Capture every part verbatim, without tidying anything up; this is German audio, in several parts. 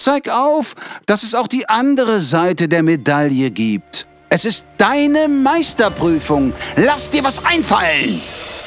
zeig auf, dass es auch die andere Seite der Medaille gibt. Es ist deine Meisterprüfung. Lass dir was einfallen!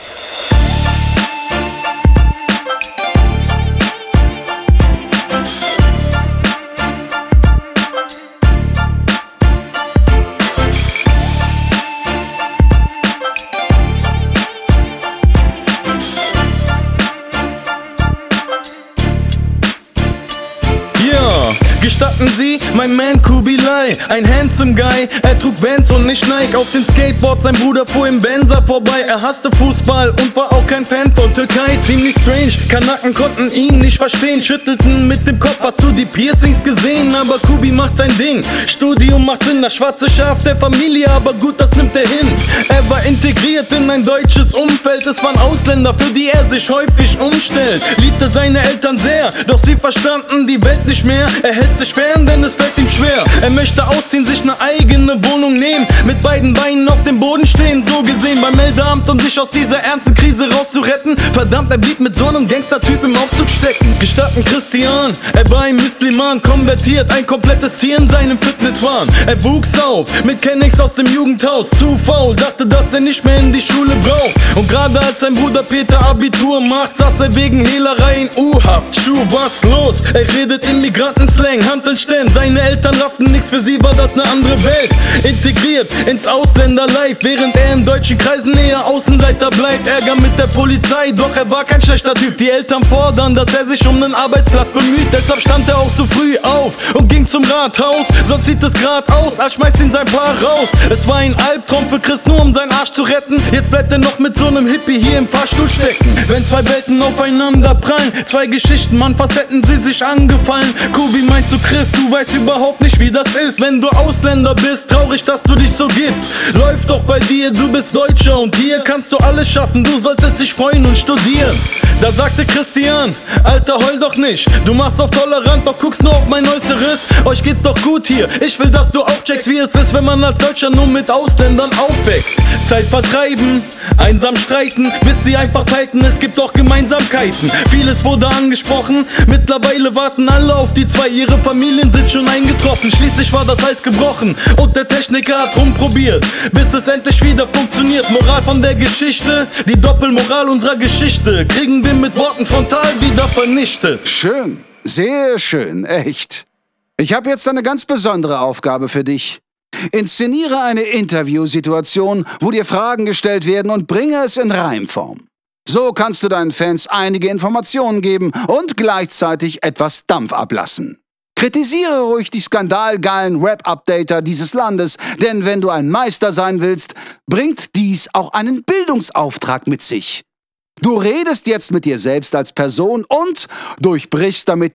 Gestatten Sie, mein Man Kubilai, ein handsome Guy. Er trug Vans und nicht Nike. Auf dem Skateboard, sein Bruder fuhr im Benzer vorbei. Er hasste Fußball und war auch kein Fan von Türkei. Ziemlich strange, Kanaken konnten ihn nicht verstehen. Schüttelten mit dem Kopf, hast du die Piercings gesehen? Aber Kubi macht sein Ding, Studium macht Sinn. Das schwarze Schaf der Familie, aber gut, das nimmt er hin. Er war integriert in ein deutsches Umfeld. Es waren Ausländer, für die er sich häufig umstellt. Liebte seine Eltern sehr, doch sie verstanden die Welt nicht mehr. Er hält sich fern, denn es fällt ihm schwer. Er möchte ausziehen, sich ne eigene Wohnung nehmen, mit beiden Beinen auf dem Boden stehen, so gesehen beim Meldeamt, um sich aus dieser ernsten Krise rauszuretten. Verdammt, er blieb mit so einem Gangster-Typ im Aufzug stecken. Gestatten Christian, er war ein Musliman, konvertiert, ein komplettes Tier in seinem Fitnesswahn. Er wuchs auf mit Kennex aus dem Jugendhaus, zu faul, dachte, dass er nicht mehr in die Schule braucht. Und gerade als sein Bruder Peter Abitur macht, saß er wegen Hehlerei in U-Haft. Schuh, was los? Er redet Immigrantenslang, Hanteln stemmen. Seine Eltern rafften nix, für sie war das ne andere Welt. Integriert ins Ausländerlife, während er in deutschen Kreisen eher Außenseiter bleibt. Ärger mit der Polizei, doch er war kein schlechter Typ. Die Eltern fordern, dass er sich um nen Arbeitsplatz bemüht. Deshalb stand er auch so früh auf und ging zum Rathaus. Sonst sieht es grad aus, als schmeißt ihn sein Paar raus. Es war ein Albtraum für Chris, nur um seinen Arsch zu retten. Jetzt bleibt er noch mit so nem Hippie hier im Fahrstuhl stecken. Wenn zwei Welten aufeinander prallen, zwei Geschichten, Mann, fast hätten sie sich angefallen. Kubi meint zu Chris, du weißt überhaupt nicht, wie das ist, wenn du Ausländer bist. Traurig, dass du dich so gibst. Läuft doch bei dir, du bist Deutscher und hier kannst du alles schaffen. Du solltest dich freuen und studieren. Da sagte Christian, Alter, heul doch nicht. Du machst auf tolerant, doch guckst nur auf mein Äußeres. Euch geht's doch gut hier. Ich will, dass du auch checkst, wie es ist, wenn man als Deutscher nur mit Ausländern aufwächst. Zeit vertreiben, einsam streiten, bis sie einfach teilten. Es gibt doch Gemeinsamkeiten. Vieles wurde angesprochen. Mittlerweile warten alle auf die zwei. Ihre Familien sind schon eingetroffen. Schließlich war das Eis gebrochen und der Techniker hat rumprobiert, bis es endlich wieder funktioniert. Moral von der Geschichte, die Doppelmoral unserer Geschichte kriegen wir mit Worten frontal wieder vernichtet. Schön, sehr schön, echt. Ich habe jetzt eine ganz besondere Aufgabe für dich. Inszeniere eine Interviewsituation, wo dir Fragen gestellt werden und bringe es in Reimform. So kannst du deinen Fans einige Informationen geben und gleichzeitig etwas Dampf ablassen. Kritisiere ruhig die skandalgeilen Rap-Updater dieses Landes, denn wenn du ein Meister sein willst, bringt dies auch einen Bildungsauftrag mit sich. Du redest jetzt mit dir selbst als Person und durchbrichst damit